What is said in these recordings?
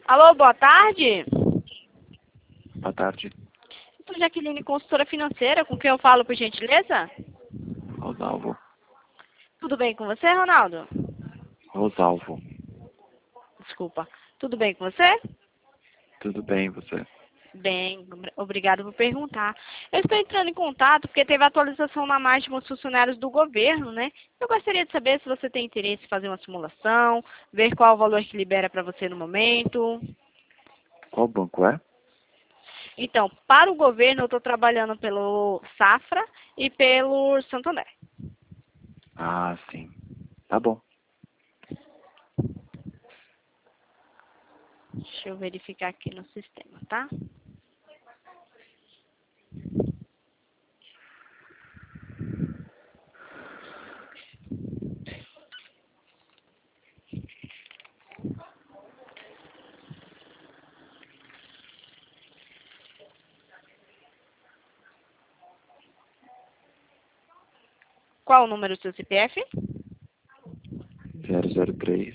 Alô, boa tarde. Boa tarde. Sou Jaqueline, consultora financeira, com quem eu falo, por gentileza? Rosalvo. Tudo bem com você, Ronaldo? Rosalvo. Desculpa. Tudo bem com você? Tudo bem, você? Bem, obrigado por perguntar. Eu estou entrando em contato porque teve atualização na margem dos funcionários do governo, né? Eu gostaria de saber se você tem interesse em fazer uma simulação, ver qual o valor que libera para você no momento. Qual banco é? Então, para o governo, eu estou trabalhando pelo Safra e pelo Santander. Ah, sim. Tá bom. Deixa eu verificar aqui no sistema, tá? Qual o número do seu CPF? 003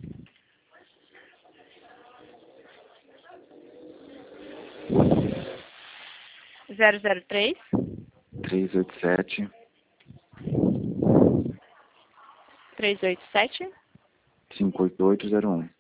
003 387 387 58801.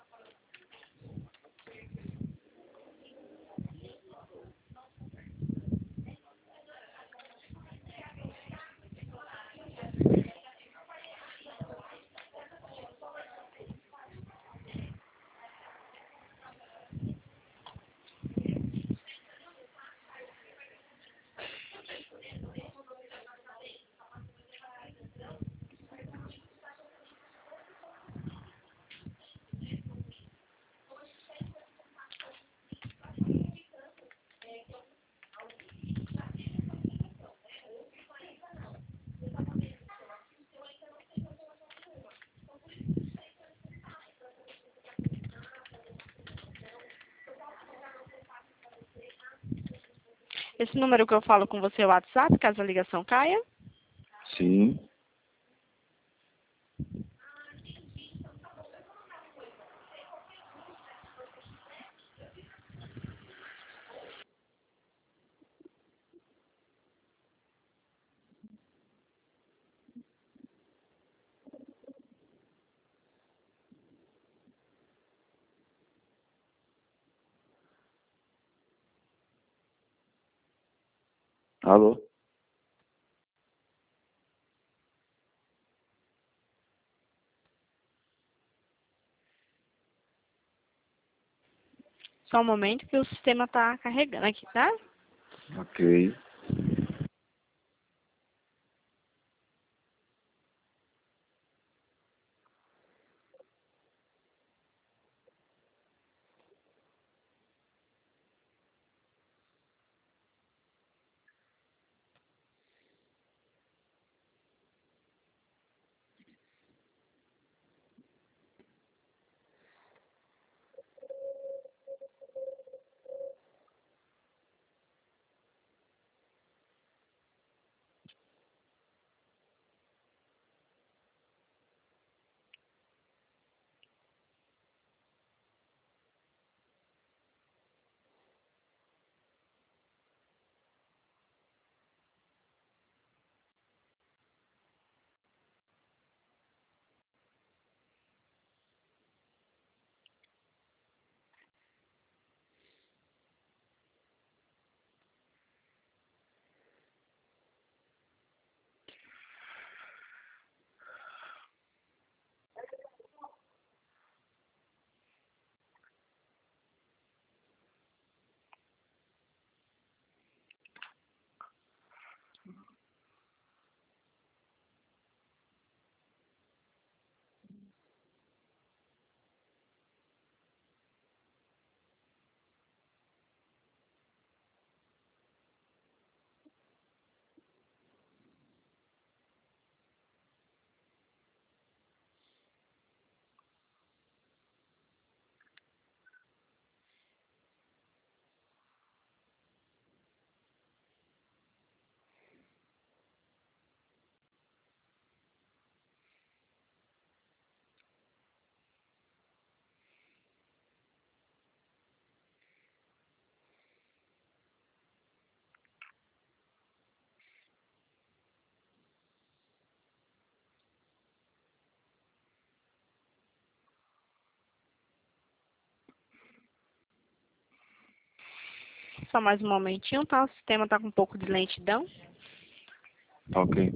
Esse número que eu falo com você é o WhatsApp, caso a ligação caia? Sim. Alô? Só um momento que o sistema está carregando aqui, tá? Ok. Só mais um momentinho, tá? O sistema tá com um pouco de lentidão. Tá ok.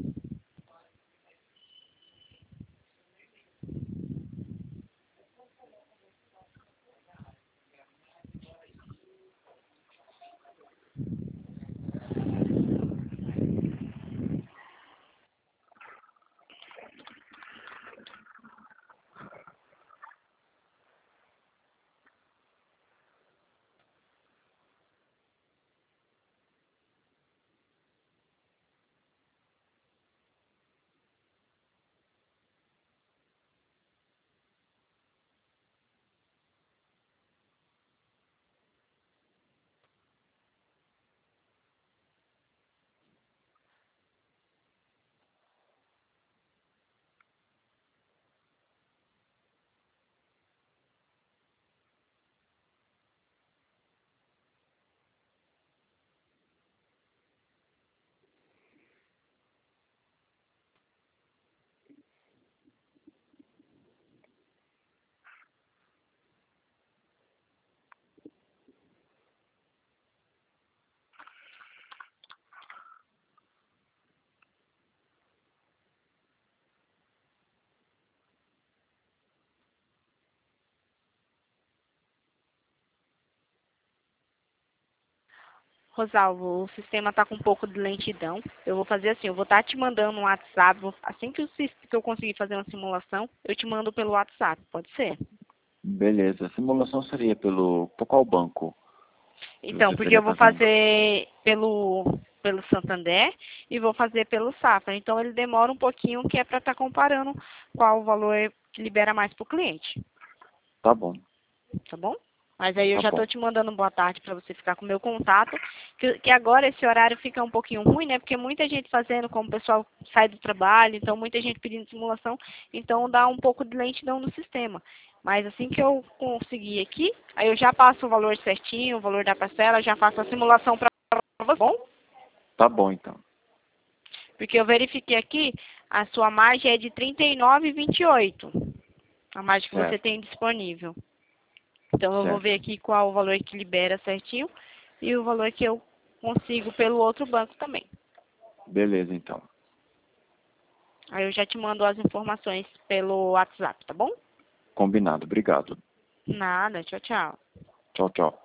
Rosalvo, o sistema tá com um pouco de lentidão. Eu vou fazer assim, eu vou estar te mandando um WhatsApp. Assim que eu conseguir fazer uma simulação, eu te mando pelo WhatsApp, pode ser? Beleza. A simulação seria por qual banco que Então, você porque estaria eu vou fazendo? fazer pelo Santander e vou fazer pelo Safra. Então, ele demora um pouquinho, que é para estar comparando qual o valor que libera mais para o cliente, Tá bom. tá bom? Mas aí eu Tá já bom. estou te mandando boa tarde para você ficar com o meu contato, que agora esse horário fica um pouquinho ruim, né? Porque muita gente fazendo, como o pessoal sai do trabalho, então muita gente pedindo simulação, então dá um pouco de lentidão no sistema. Mas assim que eu conseguir aqui, aí eu já passo o valor certinho, o valor da parcela, já faço a simulação para você, bom? Tá bom, então. Porque eu verifiquei aqui, a sua margem é de R$ 39,28, a margem que você Certo. tem disponível. Então, eu vou ver Certo. aqui qual o valor que libera certinho e o valor que eu consigo pelo outro banco também. Beleza, então. Aí eu já te mando as informações pelo WhatsApp, tá bom? Combinado. Obrigado. Nada, tchau, tchau. Tchau, tchau.